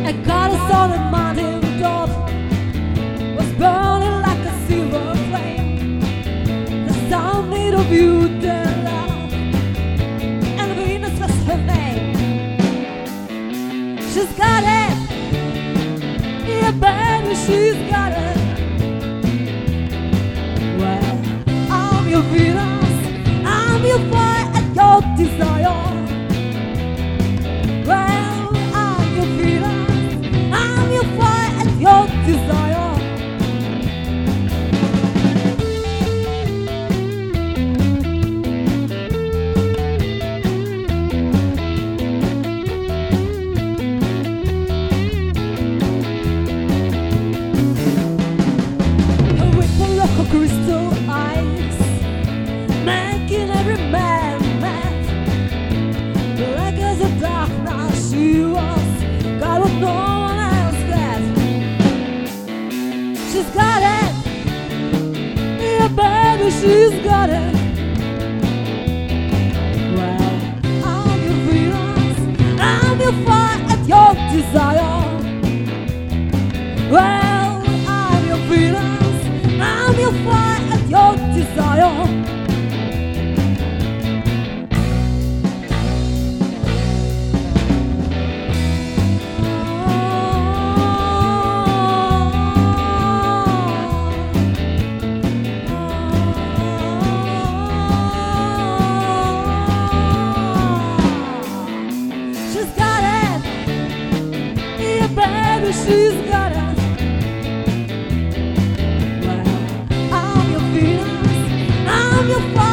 I got a solid mountain top was burning like a silver flame. The sound of you, dear love, and Venus was her name. She's got it, yeah, baby, she's got it. Well, I'm your Venus, I'm your fire and your desire. Well, I'm your Venus, I'm your fire and your desire. Crystal eyes, making every man mad. Black as a dark night she was, got what no one else got. She's got it, yeah, baby, she's got it. Well, I'm your Venus, I'm your fire and your desire. Well, I'm your Venus, I'm your fire and your desire. She's got it, yeah, baby, she's got it. I'm your